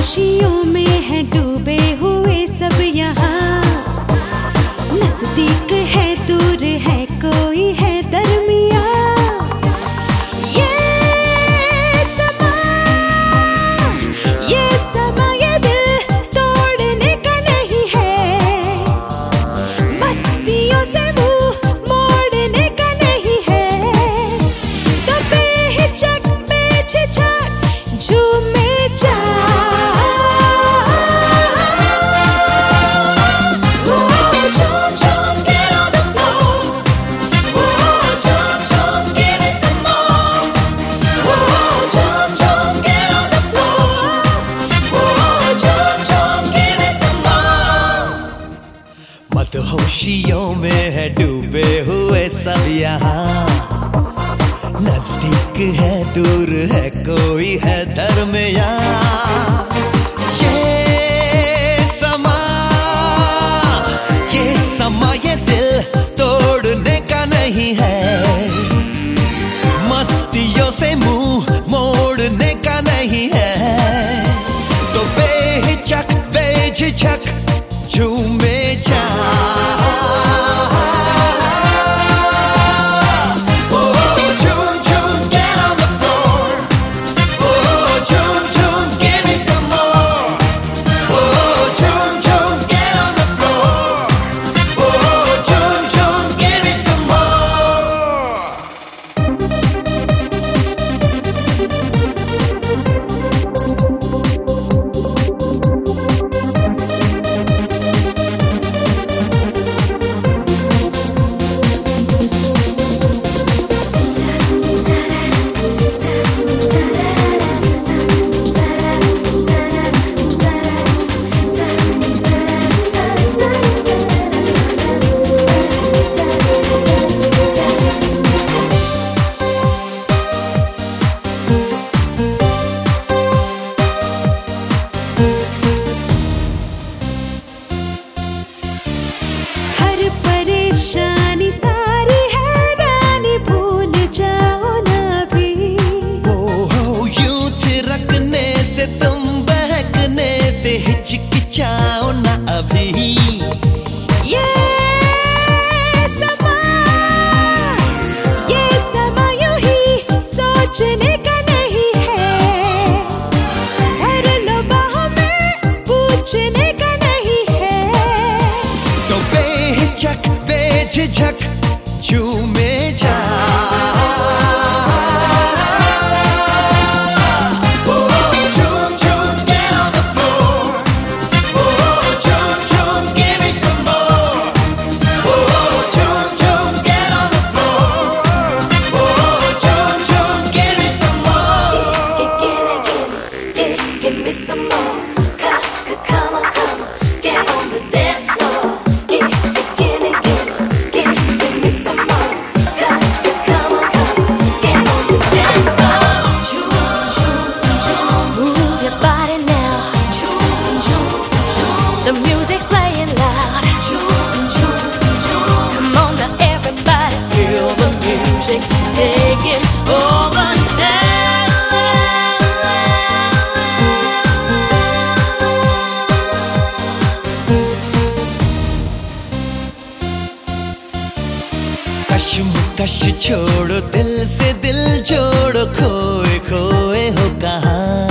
खुशियों में है डूबे हुए सब यहाँ। नजदीक है दूर है कोई है दरमिया। ये ये दिल तोड़ने का नहीं है। मस्तियों से मुंह मोड़ने का नहीं है। तो बेहिचक बेझिझक झूमे जा। मदहोशियों में है डूबे हुए सब यहाँ। नजदीक है दूर है कोई है दरमिया। ये दिल तोड़ने का नहीं है। मस्तियों से मुंह मोड़ने का नहीं है। तो बेहिचक बेझिझक झूमे जा। परेशानी सारी है रानी भूल जाओ ना भी। यूं थिरकने से तुम बहकने से हिचकिचाओ ना अभी। ये समा यूं ही सोचने का नहीं है। भर लो बाहों में पूछने का नहीं है। तो बेहिचक बेझिझक झूमे जा। The music's playing loud. Come on now, everybody, feel the music taking over now. कश छोड़ो दिल से दिल जोड़ो। खोए खोए हो कहाँ।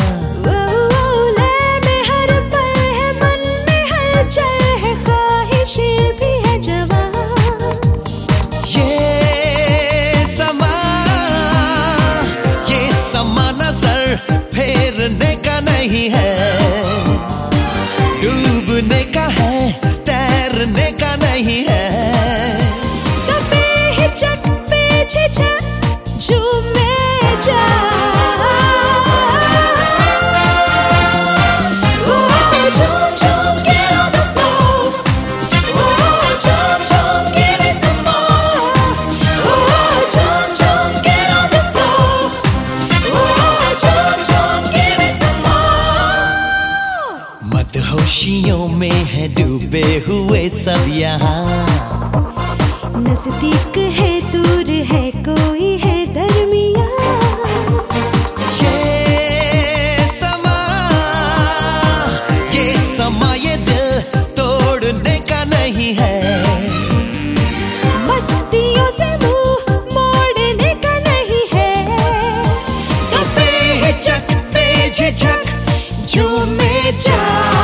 भी है जवान। ये समा नजर फेरने का नहीं है। डूबने का है तैरने का नहीं है। तो बेहिचक बेझिझक झूमे जा। मदहोशियों में है डूबे हुए सब यहाँ। नजदीक है दूर है कोई है दरमिया। ये समा जा